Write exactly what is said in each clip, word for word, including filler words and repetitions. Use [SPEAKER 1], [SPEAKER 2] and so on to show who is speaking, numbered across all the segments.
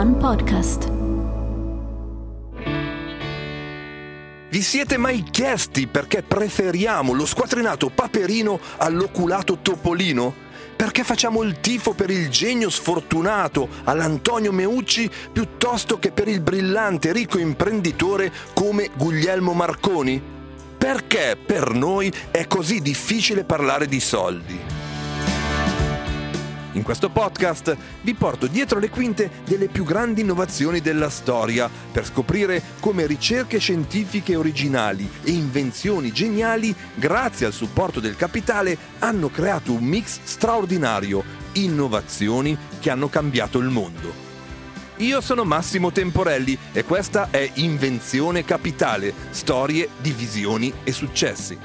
[SPEAKER 1] One Podcast.
[SPEAKER 2] Vi siete mai chiesti perché preferiamo lo squattrinato Paperino all'oculato Topolino? Perché facciamo il tifo per il genio sfortunato all'Antonio Meucci piuttosto che per il brillante ricco imprenditore come Guglielmo Marconi? Perché per noi è così difficile parlare di soldi? In questo podcast vi porto dietro le quinte delle più grandi innovazioni della storia per scoprire come ricerche scientifiche originali e invenzioni geniali, grazie al supporto del capitale, hanno creato un mix straordinario, innovazioni che hanno cambiato il mondo. Io sono Massimo Temporelli e questa è Invenzione Capitale, storie di visioni e successi.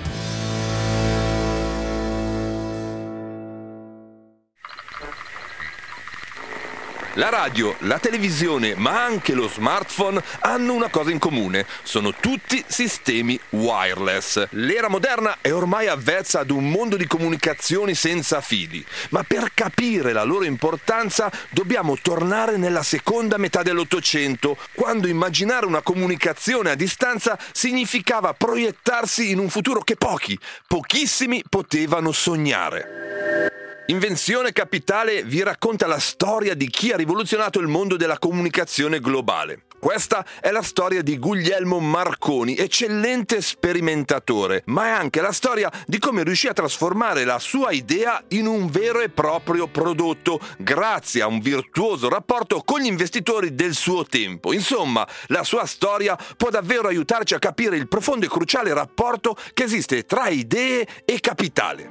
[SPEAKER 2] La radio, la televisione, ma anche lo smartphone hanno una cosa in comune: sono tutti sistemi wireless. L'era moderna è ormai avvezza ad un mondo di comunicazioni senza fili, ma per capire la loro importanza dobbiamo tornare nella seconda metà dell'Ottocento, quando immaginare una comunicazione a distanza significava proiettarsi in un futuro che pochi, pochissimi potevano sognare. Invenzione Capitale vi racconta la storia di chi ha rivoluzionato il mondo della comunicazione globale. Questa è la storia di Guglielmo Marconi, eccellente sperimentatore, ma è anche la storia di come riuscì a trasformare la sua idea in un vero e proprio prodotto, grazie a un virtuoso rapporto con gli investitori del suo tempo. Insomma, la sua storia può davvero aiutarci a capire il profondo e cruciale rapporto che esiste tra idee e capitale.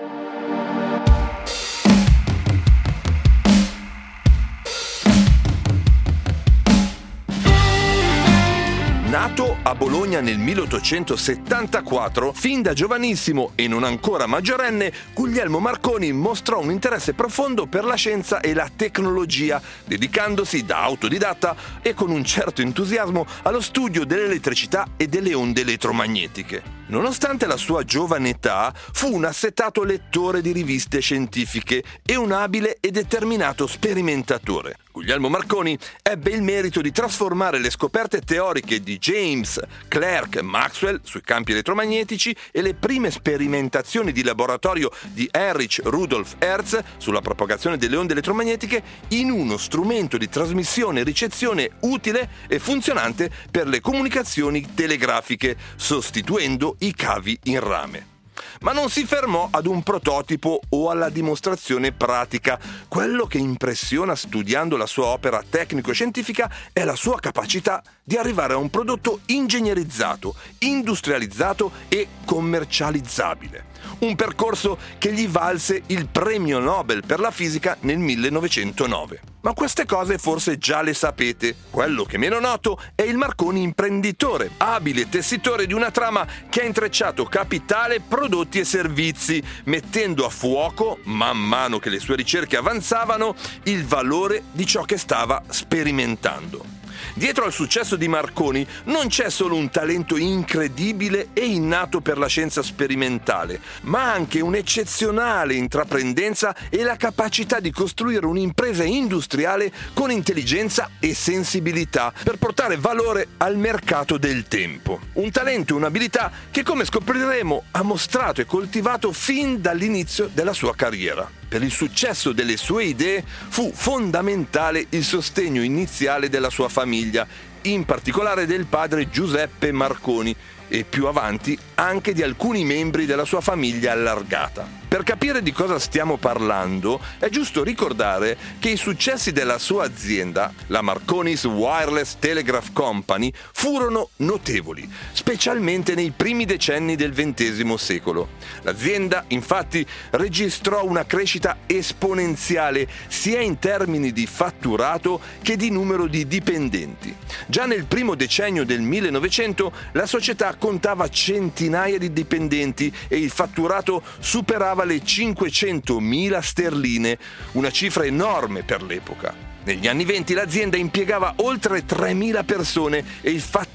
[SPEAKER 2] Nato a Bologna nel milleottocentosettantaquattro, fin da giovanissimo e non ancora maggiorenne, Guglielmo Marconi mostrò un interesse profondo per la scienza e la tecnologia, dedicandosi da autodidatta e con un certo entusiasmo allo studio dell'elettricità e delle onde elettromagnetiche. Nonostante la sua giovane età, fu un assetato lettore di riviste scientifiche e un abile e determinato sperimentatore. Guglielmo Marconi ebbe il merito di trasformare le scoperte teoriche di James Clerk Maxwell sui campi elettromagnetici e le prime sperimentazioni di laboratorio di Heinrich Rudolf Hertz sulla propagazione delle onde elettromagnetiche in uno strumento di trasmissione e ricezione utile e funzionante per le comunicazioni telegrafiche, sostituendo i cavi in rame. Ma non si fermò ad un prototipo o alla dimostrazione pratica. Quello che impressiona studiando la sua opera tecnico-scientifica è la sua capacità di arrivare a un prodotto ingegnerizzato, industrializzato e commercializzabile. Un percorso che gli valse il premio Nobel per la fisica nel millenovecentonove. Ma queste cose forse già le sapete. Quello che è meno noto è il Marconi imprenditore, abile tessitore di una trama che ha intrecciato capitale, prodotti e servizi, mettendo a fuoco, man mano che le sue ricerche avanzavano, il valore di ciò che stava sperimentando. Dietro al successo di Marconi non c'è solo un talento incredibile e innato per la scienza sperimentale, ma anche un'eccezionale intraprendenza e la capacità di costruire un'impresa industriale con intelligenza e sensibilità per portare valore al mercato del tempo. Un talento e un'abilità che, come scopriremo, ha mostrato e coltivato fin dall'inizio della sua carriera. Per il successo delle sue idee fu fondamentale il sostegno iniziale della sua famiglia, in particolare del padre Giuseppe Marconi e più avanti anche di alcuni membri della sua famiglia allargata. Per capire di cosa stiamo parlando, è giusto ricordare che i successi della sua azienda, la Marconi's Wireless Telegraph Company, furono notevoli, specialmente nei primi decenni del ventesimo secolo. L'azienda, infatti, registrò una crescita esponenziale sia in termini di fatturato che di numero di dipendenti. Già nel primo decennio del millenovecento la società contava centinaia di dipendenti e il fatturato superava le cinquecentomila sterline, una cifra enorme per l'epoca. Negli anni venti l'azienda impiegava oltre tremila persone e il fatturato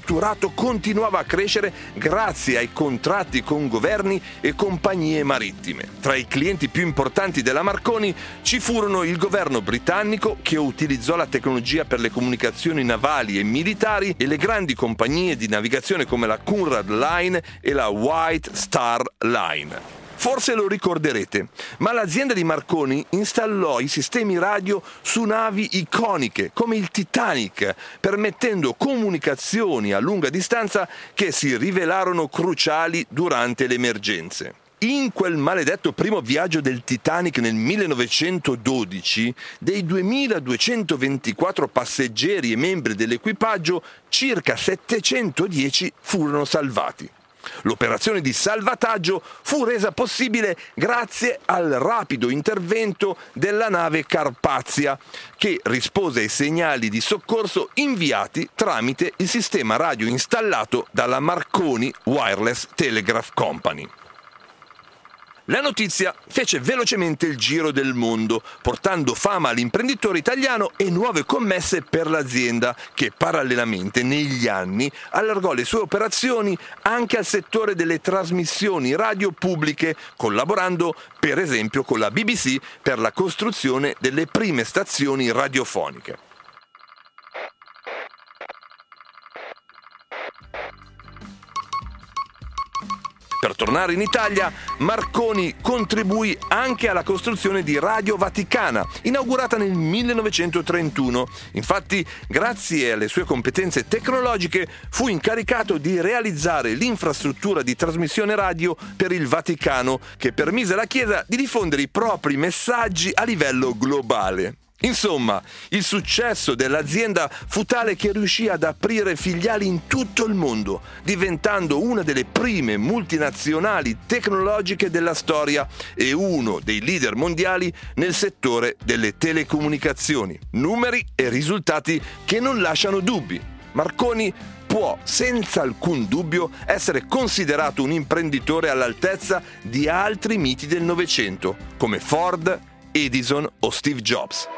[SPEAKER 2] fatturato continuava a crescere grazie ai contratti con governi e compagnie marittime. Tra i clienti più importanti della Marconi ci furono il governo britannico, che utilizzò la tecnologia per le comunicazioni navali e militari, e le grandi compagnie di navigazione come la Conrad Line e la White Star Line. Forse lo ricorderete, ma l'azienda di Marconi installò i sistemi radio su navi iconiche come il Titanic, permettendo comunicazioni a lunga distanza che si rivelarono cruciali durante le emergenze. In quel maledetto primo viaggio del Titanic nel millenovecentododici, dei duemiladuecentoventiquattro passeggeri e membri dell'equipaggio, circa settecentodieci furono salvati. L'operazione di salvataggio fu resa possibile grazie al rapido intervento della nave Carpazia, che rispose ai segnali di soccorso inviati tramite il sistema radio installato dalla Marconi Wireless Telegraph Company. La notizia fece velocemente il giro del mondo, portando fama all'imprenditore italiano e nuove commesse per l'azienda, che parallelamente negli anni allargò le sue operazioni anche al settore delle trasmissioni radio pubbliche, collaborando per esempio con la B B C per la costruzione delle prime stazioni radiofoniche. Per tornare in Italia, Marconi contribuì anche alla costruzione di Radio Vaticana, inaugurata nel millenovecentotrentuno. Infatti, grazie alle sue competenze tecnologiche, fu incaricato di realizzare l'infrastruttura di trasmissione radio per il Vaticano, che permise alla Chiesa di diffondere i propri messaggi a livello globale. Insomma, il successo dell'azienda fu tale che riuscì ad aprire filiali in tutto il mondo, diventando una delle prime multinazionali tecnologiche della storia e uno dei leader mondiali nel settore delle telecomunicazioni. Numeri e risultati che non lasciano dubbi. Marconi può senza alcun dubbio essere considerato un imprenditore all'altezza di altri miti del Novecento, come Ford, Edison o Steve Jobs.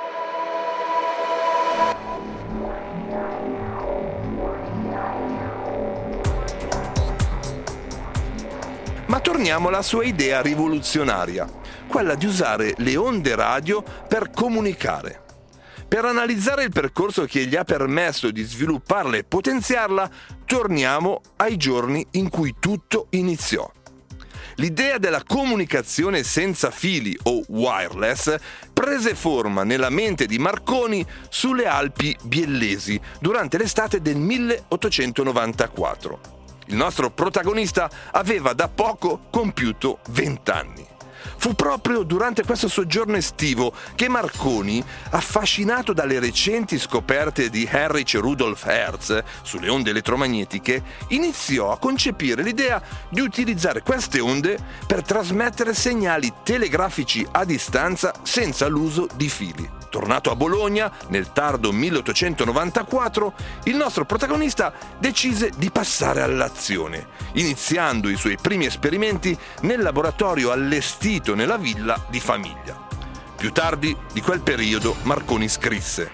[SPEAKER 2] Ma torniamo alla sua idea rivoluzionaria, quella di usare le onde radio per comunicare. Per analizzare il percorso che gli ha permesso di svilupparla e potenziarla, torniamo ai giorni in cui tutto iniziò. L'idea della comunicazione senza fili o wireless prese forma nella mente di Marconi sulle Alpi biellesi durante l'estate del milleottocentonovantaquattro. Il nostro protagonista aveva da poco compiuto vent'anni. Fu proprio durante questo soggiorno estivo che Marconi, affascinato dalle recenti scoperte di Heinrich Rudolf Hertz sulle onde elettromagnetiche, iniziò a concepire l'idea di utilizzare queste onde per trasmettere segnali telegrafici a distanza senza l'uso di fili. Tornato a Bologna nel tardo milleottocentonovantaquattro, il nostro protagonista decise di passare all'azione, iniziando i suoi primi esperimenti nel laboratorio allestito nella villa di famiglia. Più tardi di quel periodo Marconi scrisse: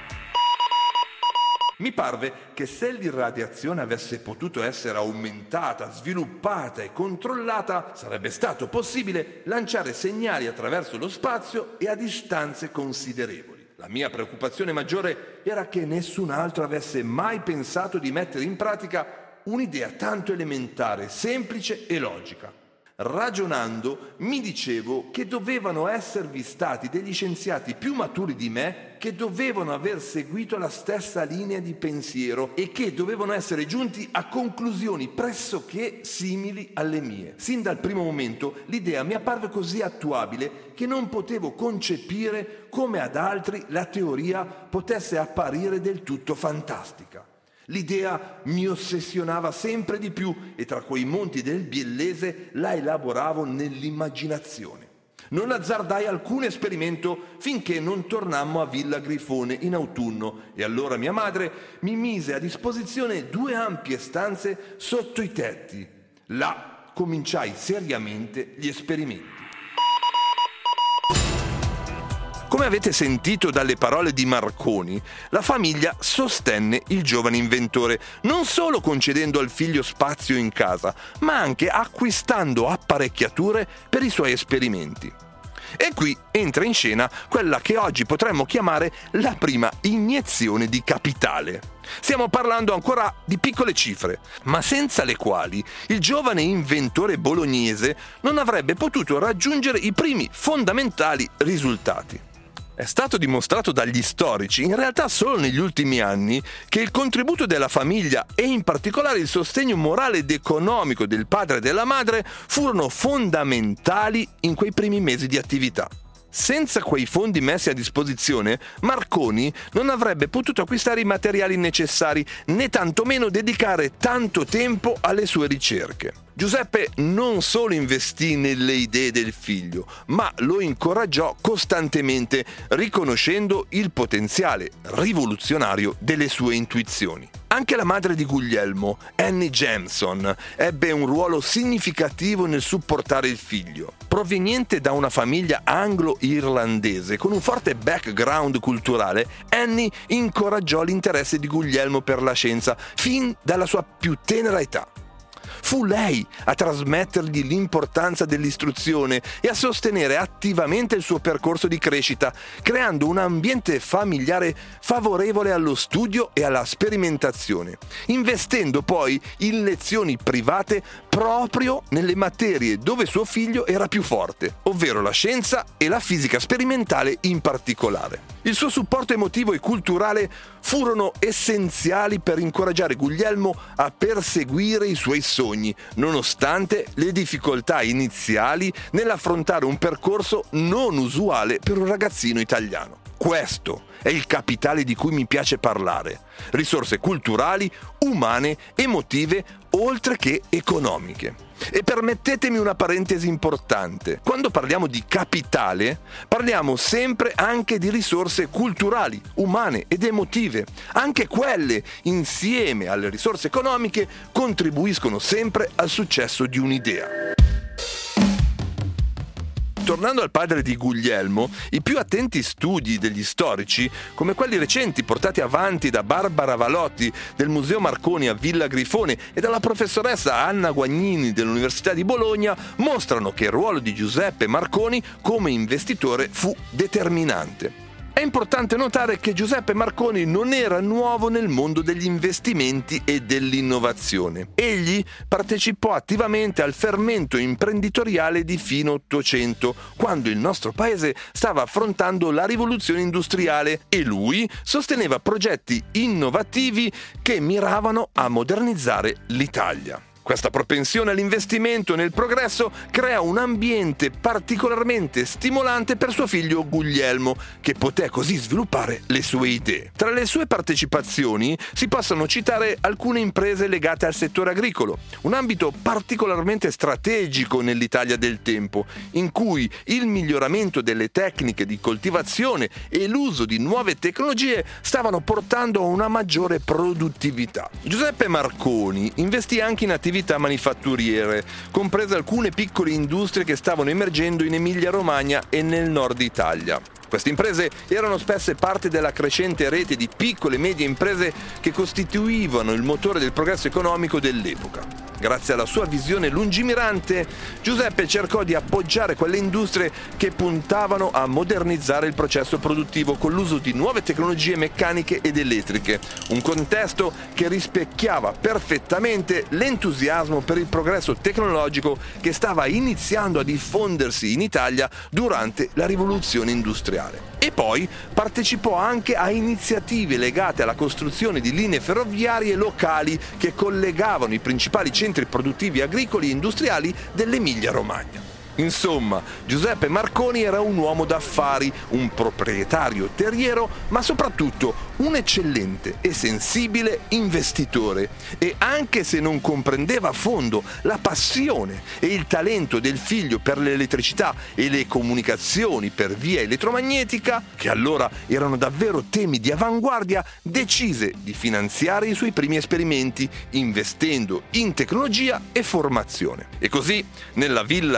[SPEAKER 2] «Mi parve che se l'irradiazione avesse potuto essere aumentata, sviluppata e controllata, sarebbe stato possibile lanciare segnali attraverso lo spazio e a distanze considerevoli. La mia preoccupazione maggiore era che nessun altro avesse mai pensato di mettere in pratica un'idea tanto elementare, semplice e logica. Ragionando, mi dicevo che dovevano esservi stati degli scienziati più maturi di me che dovevano aver seguito la stessa linea di pensiero e che dovevano essere giunti a conclusioni pressoché simili alle mie. Sin dal primo momento l'idea mi apparve così attuabile che non potevo concepire come ad altri la teoria potesse apparire del tutto fantastica. L'idea mi ossessionava sempre di più e tra quei monti del Biellese la elaboravo nell'immaginazione. Non azzardai alcun esperimento finché non tornammo a Villa Grifone in autunno e allora mia madre mi mise a disposizione due ampie stanze sotto i tetti. Là cominciai seriamente gli esperimenti. Come avete sentito dalle parole di Marconi, la famiglia sostenne il giovane inventore, non solo concedendo al figlio spazio in casa, ma anche acquistando apparecchiature per i suoi esperimenti. E qui entra in scena quella che oggi potremmo chiamare la prima iniezione di capitale. Stiamo parlando ancora di piccole cifre, ma senza le quali il giovane inventore bolognese non avrebbe potuto raggiungere i primi fondamentali risultati. È stato dimostrato dagli storici, in realtà solo negli ultimi anni, che il contributo della famiglia e in particolare il sostegno morale ed economico del padre e della madre furono fondamentali in quei primi mesi di attività. Senza quei fondi messi a disposizione, Marconi non avrebbe potuto acquistare i materiali necessari, né tantomeno dedicare tanto tempo alle sue ricerche. Giuseppe non solo investì nelle idee del figlio, ma lo incoraggiò costantemente, riconoscendo il potenziale rivoluzionario delle sue intuizioni. Anche la madre di Guglielmo, Annie Jameson, ebbe un ruolo significativo nel supportare il figlio. Proveniente da una famiglia anglo-irlandese con un forte background culturale, Annie incoraggiò l'interesse di Guglielmo per la scienza fin dalla sua più tenera età. Fu lei a trasmettergli l'importanza dell'istruzione e a sostenere attivamente il suo percorso di crescita, creando un ambiente familiare favorevole allo studio e alla sperimentazione, investendo poi in lezioni private proprio nelle materie dove suo figlio era più forte, ovvero la scienza e la fisica sperimentale in particolare. Il suo supporto emotivo e culturale furono essenziali per incoraggiare Guglielmo a perseguire i suoi sogni, nonostante le difficoltà iniziali nell'affrontare un percorso non usuale per un ragazzino italiano. Questo è il capitale di cui mi piace parlare: risorse culturali, umane, emotive, oltre che economiche. E permettetemi una parentesi importante. Quando parliamo di capitale, parliamo sempre anche di risorse culturali, umane ed emotive. Anche quelle, insieme alle risorse economiche, contribuiscono sempre al successo di un'idea. Tornando al padre di Guglielmo, i più attenti studi degli storici, come quelli recenti portati avanti da Barbara Valotti del Museo Marconi a Villa Grifone e dalla professoressa Anna Guagnini dell'Università di Bologna, mostrano che il ruolo di Giuseppe Marconi come investitore fu determinante. È importante notare che Giuseppe Marconi non era nuovo nel mondo degli investimenti e dell'innovazione. Egli partecipò attivamente al fermento imprenditoriale di fine Ottocento, quando il nostro paese stava affrontando la rivoluzione industriale, e lui sosteneva progetti innovativi che miravano a modernizzare l'Italia. Questa propensione all'investimento nel progresso crea un ambiente particolarmente stimolante per suo figlio Guglielmo, che poté così sviluppare le sue idee. Tra le sue partecipazioni si possono citare alcune imprese legate al settore agricolo, un ambito particolarmente strategico nell'Italia del tempo, in cui il miglioramento delle tecniche di coltivazione e l'uso di nuove tecnologie stavano portando a una maggiore produttività. Giuseppe Marconi investì anche in attività manifatturiere, comprese alcune piccole industrie che stavano emergendo in Emilia-Romagna e nel nord Italia. Queste imprese erano spesse parte della crescente rete di piccole e medie imprese che costituivano il motore del progresso economico dell'epoca. Grazie alla sua visione lungimirante, Giuseppe cercò di appoggiare quelle industrie che puntavano a modernizzare il processo produttivo con l'uso di nuove tecnologie meccaniche ed elettriche, un contesto che rispecchiava perfettamente l'entusiasmo per il progresso tecnologico che stava iniziando a diffondersi in Italia durante la rivoluzione industriale. E poi partecipò anche a iniziative legate alla costruzione di linee ferroviarie locali che collegavano i principali centri produttivi agricoli e industriali dell'Emilia-Romagna. Insomma, Giuseppe Marconi era un uomo d'affari, un proprietario terriero, ma soprattutto un eccellente e sensibile investitore. E anche se non comprendeva a fondo la passione e il talento del figlio per l'elettricità e le comunicazioni per via elettromagnetica, che allora erano davvero temi di avanguardia, decise di finanziare i suoi primi esperimenti, investendo in tecnologia e formazione. E così, nella villa di famiglia,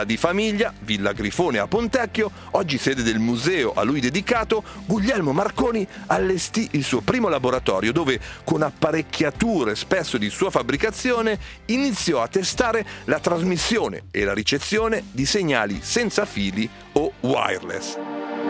[SPEAKER 2] famiglia, Villa Grifone a Pontecchio, oggi sede del museo a lui dedicato, Guglielmo Marconi allestì il suo primo laboratorio dove, con apparecchiature spesso di sua fabbricazione, iniziò a testare la trasmissione e la ricezione di segnali senza fili o wireless.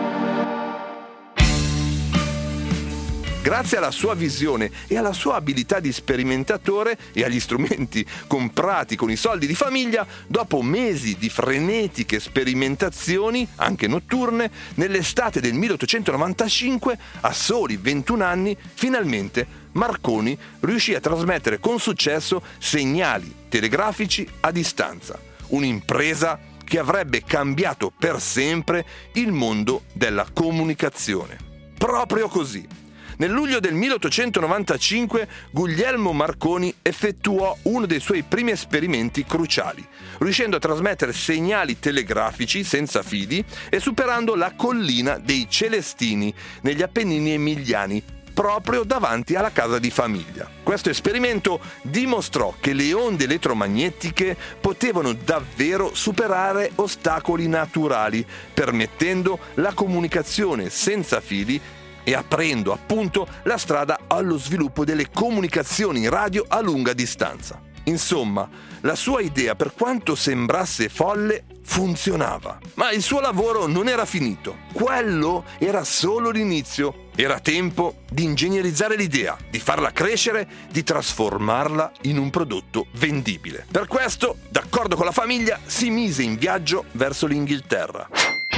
[SPEAKER 2] Grazie alla sua visione e alla sua abilità di sperimentatore e agli strumenti comprati con i soldi di famiglia, dopo mesi di frenetiche sperimentazioni, anche notturne, nell'estate del milleottocentonovantacinque, a soli ventuno anni, finalmente Marconi riuscì a trasmettere con successo segnali telegrafici a distanza. Un'impresa che avrebbe cambiato per sempre il mondo della comunicazione. Proprio così. Nel luglio del milleottocentonovantacinque Guglielmo Marconi effettuò uno dei suoi primi esperimenti cruciali, riuscendo a trasmettere segnali telegrafici senza fili e superando la collina dei Celestini negli Appennini emiliani, proprio davanti alla casa di famiglia. Questo esperimento dimostrò che le onde elettromagnetiche potevano davvero superare ostacoli naturali, permettendo la comunicazione senza fili e aprendo appunto la strada allo sviluppo delle comunicazioni radio a lunga distanza. Insomma, la sua idea, per quanto sembrasse folle, funzionava. Ma il suo lavoro non era finito. Quello era solo l'inizio. Era tempo di ingegnerizzare l'idea, di farla crescere, di trasformarla in un prodotto vendibile. Per questo, d'accordo con la famiglia, si mise in viaggio verso l'Inghilterra.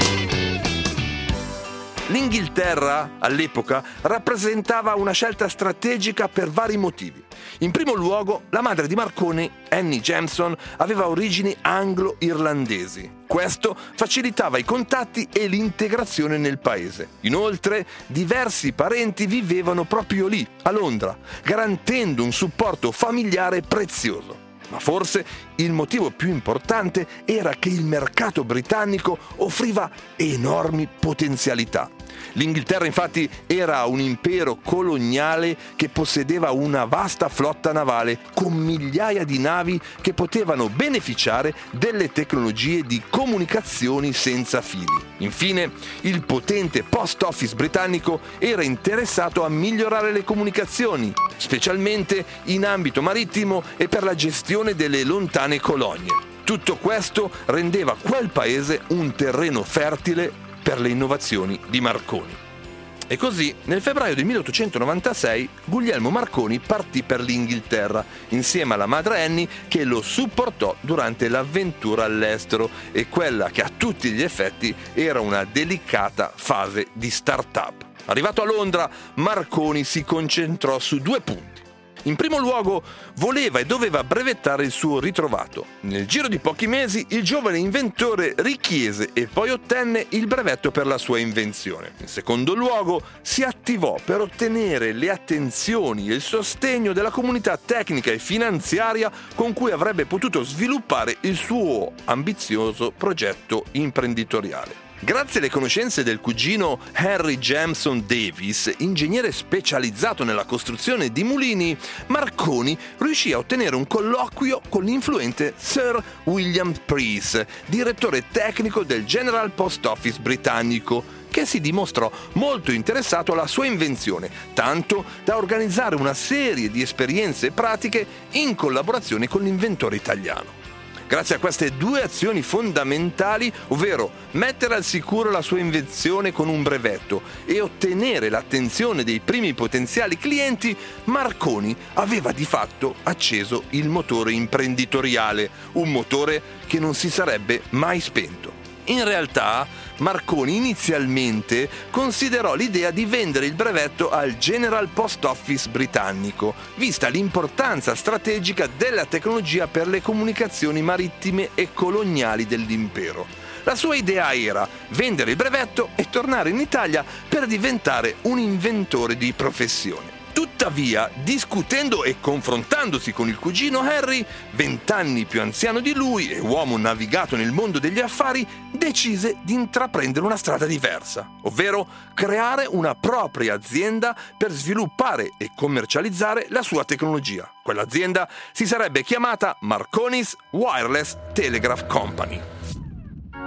[SPEAKER 2] L'Inghilterra, all'epoca, rappresentava una scelta strategica per vari motivi. In primo luogo, la madre di Marconi, Annie Jameson, aveva origini anglo-irlandesi. Questo facilitava i contatti e l'integrazione nel paese. Inoltre, diversi parenti vivevano proprio lì, a Londra, garantendo un supporto familiare prezioso. Ma forse il motivo più importante era che il mercato britannico offriva enormi potenzialità. L'Inghilterra infatti era un impero coloniale che possedeva una vasta flotta navale con migliaia di navi che potevano beneficiare delle tecnologie di comunicazioni senza fili. Infine, il potente post office britannico era interessato a migliorare le comunicazioni, specialmente in ambito marittimo e per la gestione delle lontane colonie. Tutto questo rendeva quel paese un terreno fertile per le innovazioni di Marconi. E così, nel febbraio del milleottocentonovantasei, Guglielmo Marconi partì per l'Inghilterra, insieme alla madre Annie che lo supportò durante l'avventura all'estero e quella che a tutti gli effetti era una delicata fase di start-up. Arrivato a Londra, Marconi si concentrò su due punti. In primo luogo, voleva e doveva brevettare il suo ritrovato. Nel giro di pochi mesi, il giovane inventore richiese e poi ottenne il brevetto per la sua invenzione. In secondo luogo, si attivò per ottenere le attenzioni e il sostegno della comunità tecnica e finanziaria con cui avrebbe potuto sviluppare il suo ambizioso progetto imprenditoriale. Grazie alle conoscenze del cugino Henry Jameson Davis, ingegnere specializzato nella costruzione di mulini, Marconi riuscì a ottenere un colloquio con l'influente Sir William Preece, direttore tecnico del General Post Office britannico, che si dimostrò molto interessato alla sua invenzione, tanto da organizzare una serie di esperienze pratiche in collaborazione con l'inventore italiano. Grazie a queste due azioni fondamentali, ovvero mettere al sicuro la sua invenzione con un brevetto e ottenere l'attenzione dei primi potenziali clienti, Marconi aveva di fatto acceso il motore imprenditoriale, un motore che non si sarebbe mai spento. In realtà, Marconi inizialmente considerò l'idea di vendere il brevetto al General Post Office britannico, vista l'importanza strategica della tecnologia per le comunicazioni marittime e coloniali dell'impero. La sua idea era vendere il brevetto e tornare in Italia per diventare un inventore di professione. Tuttavia, discutendo e confrontandosi con il cugino Harry, vent'anni più anziano di lui e uomo navigato nel mondo degli affari, decise di intraprendere una strada diversa, ovvero creare una propria azienda per sviluppare e commercializzare la sua tecnologia. Quell'azienda si sarebbe chiamata Marconi's Wireless Telegraph Company.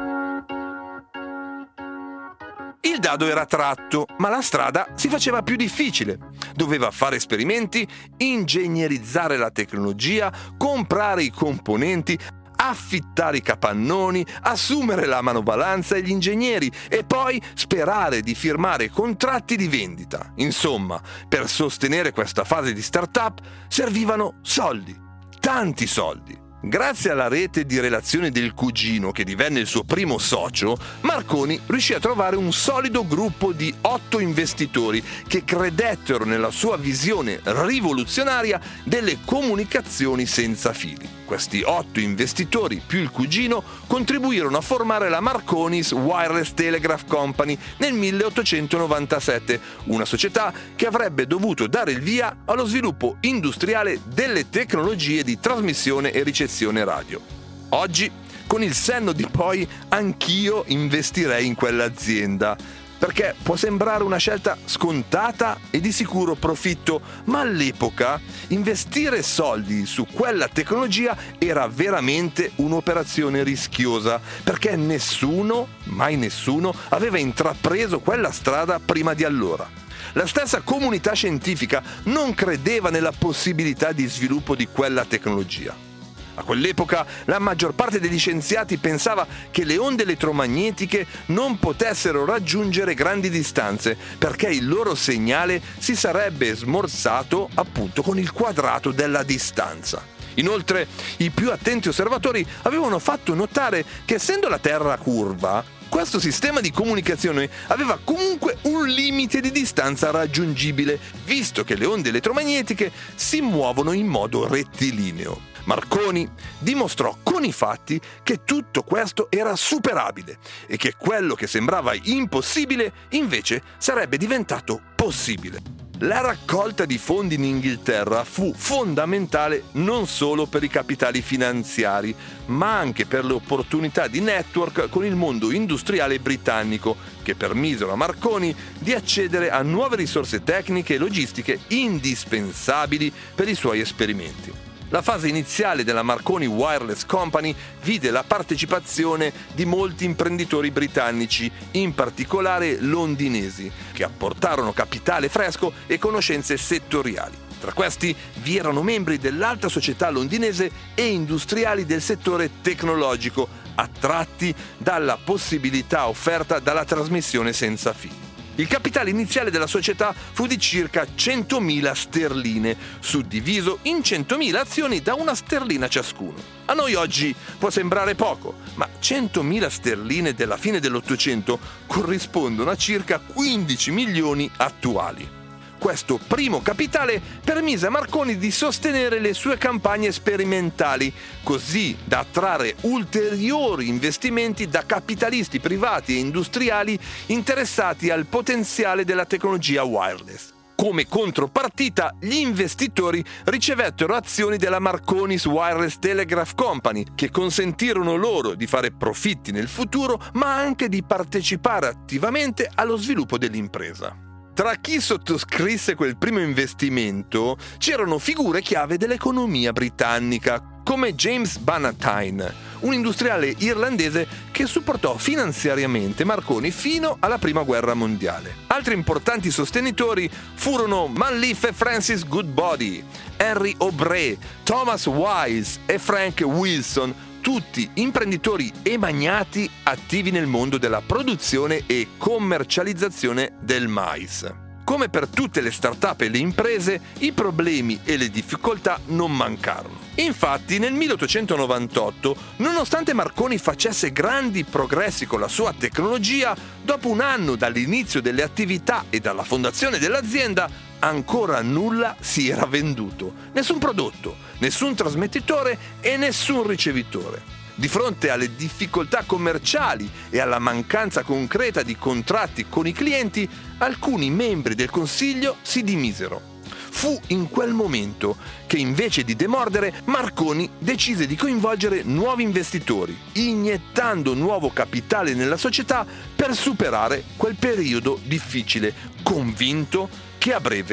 [SPEAKER 2] Il dado era tratto, ma la strada si faceva più difficile. Doveva fare esperimenti, ingegnerizzare la tecnologia, comprare i componenti, affittare i capannoni, assumere la manovalanza e gli ingegneri e poi sperare di firmare contratti di vendita. Insomma, per sostenere questa fase di startup servivano soldi, tanti soldi. Grazie alla rete di relazioni del cugino, che divenne il suo primo socio, Marconi riuscì a trovare un solido gruppo di otto investitori che credettero nella sua visione rivoluzionaria delle comunicazioni senza fili. Questi otto investitori, più il cugino, contribuirono a formare la Marconi's Wireless Telegraph Company nel milleottocentonovantasette, una società che avrebbe dovuto dare il via allo sviluppo industriale delle tecnologie di trasmissione e ricezione radio. Oggi, con il senno di poi, anch'io investirei in quell'azienda, perché può sembrare una scelta scontata e di sicuro profitto, ma all'epoca investire soldi su quella tecnologia era veramente un'operazione rischiosa, perché nessuno, mai nessuno, aveva intrapreso quella strada prima di allora. La stessa comunità scientifica non credeva nella possibilità di sviluppo di quella tecnologia. A quell'epoca la maggior parte degli scienziati pensava che le onde elettromagnetiche non potessero raggiungere grandi distanze perché il loro segnale si sarebbe smorzato appunto con il quadrato della distanza. Inoltre, i più attenti osservatori avevano fatto notare che, essendo la Terra curva, questo sistema di comunicazione aveva comunque un limite di distanza raggiungibile, visto che le onde elettromagnetiche si muovono in modo rettilineo. Marconi dimostrò con i fatti che tutto questo era superabile e che quello che sembrava impossibile invece sarebbe diventato possibile. La raccolta di fondi in Inghilterra fu fondamentale non solo per i capitali finanziari, ma anche per le opportunità di network con il mondo industriale britannico, che permisero a Marconi di accedere a nuove risorse tecniche e logistiche indispensabili per i suoi esperimenti. La fase iniziale della Marconi Wireless Company vide la partecipazione di molti imprenditori britannici, in particolare londinesi, che apportarono capitale fresco e conoscenze settoriali. Tra questi vi erano membri dell'alta società londinese e industriali del settore tecnologico, attratti dalla possibilità offerta dalla trasmissione senza fili. Il capitale iniziale della società fu di circa centomila sterline, suddiviso in centomila azioni da una sterlina ciascuno. A noi oggi può sembrare poco, ma centomila sterline della fine dell'Ottocento corrispondono a circa quindici milioni attuali. Questo primo capitale permise a Marconi di sostenere le sue campagne sperimentali, così da attrarre ulteriori investimenti da capitalisti privati e industriali interessati al potenziale della tecnologia wireless. Come contropartita, gli investitori ricevettero azioni della Marconi's Wireless Telegraph Company, che consentirono loro di fare profitti nel futuro, ma anche di partecipare attivamente allo sviluppo dell'impresa. Tra chi sottoscrisse quel primo investimento c'erano figure chiave dell'economia britannica, come James Bannatyne, un industriale irlandese che supportò finanziariamente Marconi fino alla Prima Guerra Mondiale. Altri importanti sostenitori furono Manliffe Francis Goodbody, Henry O'Brien, Thomas Wise e Frank Wilson, tutti imprenditori e magnati attivi nel mondo della produzione e commercializzazione del mais. Come per tutte le start-up e le imprese, i problemi e le difficoltà non mancarono. Infatti, nel milleottocentonovantotto, nonostante Marconi facesse grandi progressi con la sua tecnologia, dopo un anno dall'inizio delle attività e dalla fondazione dell'azienda, ancora nulla si era venduto. Nessun prodotto, nessun trasmettitore e nessun ricevitore. Di fronte alle difficoltà commerciali e alla mancanza concreta di contratti con i clienti, alcuni membri del consiglio si dimisero. Fu in quel momento che, invece di demordere, Marconi decise di coinvolgere nuovi investitori, iniettando nuovo capitale nella società per superare quel periodo difficile, convinto che a breve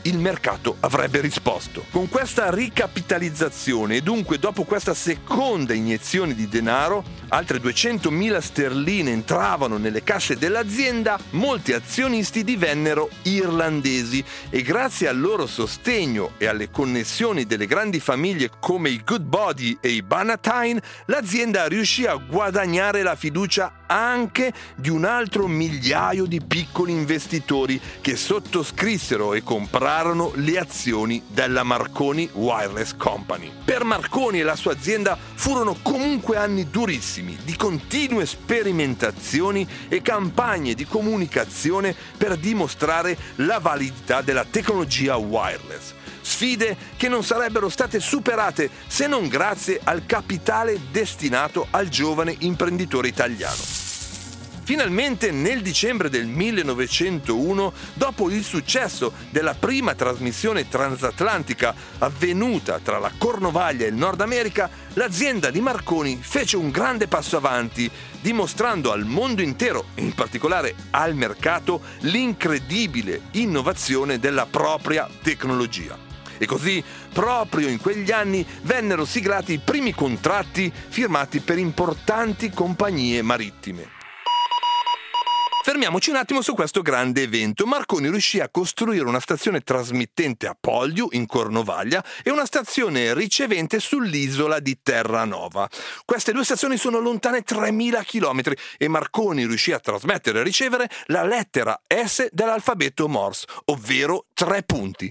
[SPEAKER 2] il mercato avrebbe risposto. Con questa ricapitalizzazione e dunque dopo questa seconda iniezione di denaro, altre duecentomila sterline entravano nelle casse dell'azienda, molti azionisti divennero irlandesi e grazie al loro sostegno e alle connessioni delle grandi famiglie come i Goodbody e i Bannatyne, l'azienda riuscì a guadagnare la fiducia anche di un altro migliaio di piccoli investitori che sottoscrissero e comprarono le azioni della Marconi Wireless Company. Per Marconi e la sua azienda furono comunque anni durissimi di continue sperimentazioni e campagne di comunicazione per dimostrare la validità della tecnologia wireless. Sfide che non sarebbero state superate se non grazie al capitale destinato al giovane imprenditore italiano. Finalmente nel dicembre del millenovecentouno, dopo il successo della prima trasmissione transatlantica avvenuta tra la Cornovaglia e il Nord America, l'azienda di Marconi fece un grande passo avanti, dimostrando al mondo intero, e in particolare al mercato, l'incredibile innovazione della propria tecnologia. E così, proprio in quegli anni, vennero siglati i primi contratti firmati per importanti compagnie marittime. Fermiamoci un attimo su questo grande evento. Marconi riuscì a costruire una stazione trasmittente a Pollio, in Cornovaglia, e una stazione ricevente sull'isola di Terranova. Queste due stazioni sono lontane tremila chilometri e Marconi riuscì a trasmettere e ricevere la lettera S dell'alfabeto Morse, ovvero tre punti.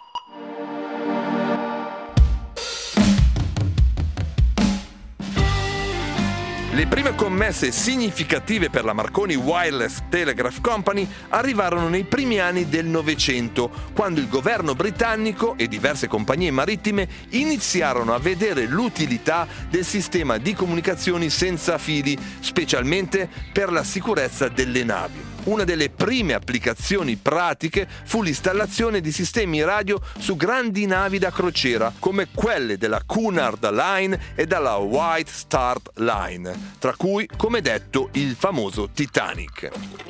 [SPEAKER 2] Le prime commesse significative per la Marconi Wireless Telegraph Company arrivarono nei primi anni del Novecento, quando il governo britannico e diverse compagnie marittime iniziarono a vedere l'utilità del sistema di comunicazioni senza fili, specialmente per la sicurezza delle navi. Una delle prime applicazioni pratiche fu l'installazione di sistemi radio su grandi navi da crociera, come quelle della Cunard Line e della White Star Line, tra cui, come detto, il famoso Titanic.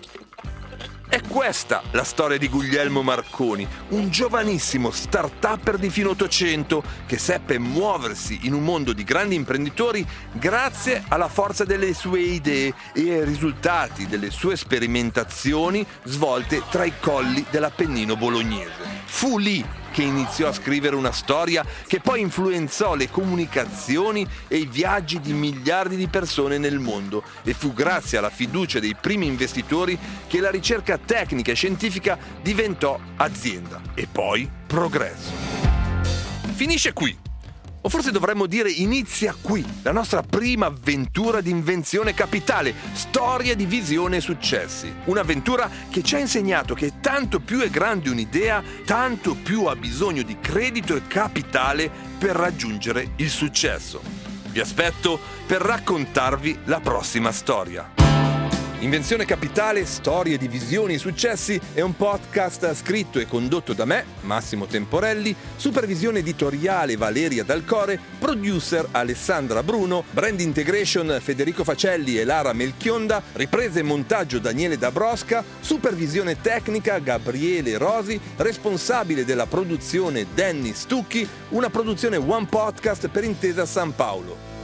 [SPEAKER 2] È questa la storia di Guglielmo Marconi, un giovanissimo start-upper di fine Ottocento che seppe muoversi in un mondo di grandi imprenditori grazie alla forza delle sue idee e ai risultati delle sue sperimentazioni svolte tra i colli dell'Appennino bolognese. Fu lì che iniziò a scrivere una storia che poi influenzò le comunicazioni e i viaggi di miliardi di persone nel mondo, e fu grazie alla fiducia dei primi investitori che la ricerca tecnica e scientifica diventò azienda e poi progresso. Finisce qui. O forse dovremmo dire inizia qui la nostra prima avventura di invenzione capitale, storia di visione e successi. Un'avventura che ci ha insegnato che tanto più è grande un'idea, tanto più ha bisogno di credito e capitale per raggiungere il successo. Vi aspetto per raccontarvi la prossima storia. Invenzione Capitale, storie di visioni e successi è un podcast scritto e condotto da me, Massimo Temporelli, supervisione editoriale Valeria Dalcore, producer Alessandra Bruno, brand integration Federico Facelli e Lara Melchionda, riprese e montaggio Daniele Dabrosca, supervisione tecnica Gabriele Rosi, responsabile della produzione Danny Stucchi, una produzione One Podcast per Intesa San Paolo.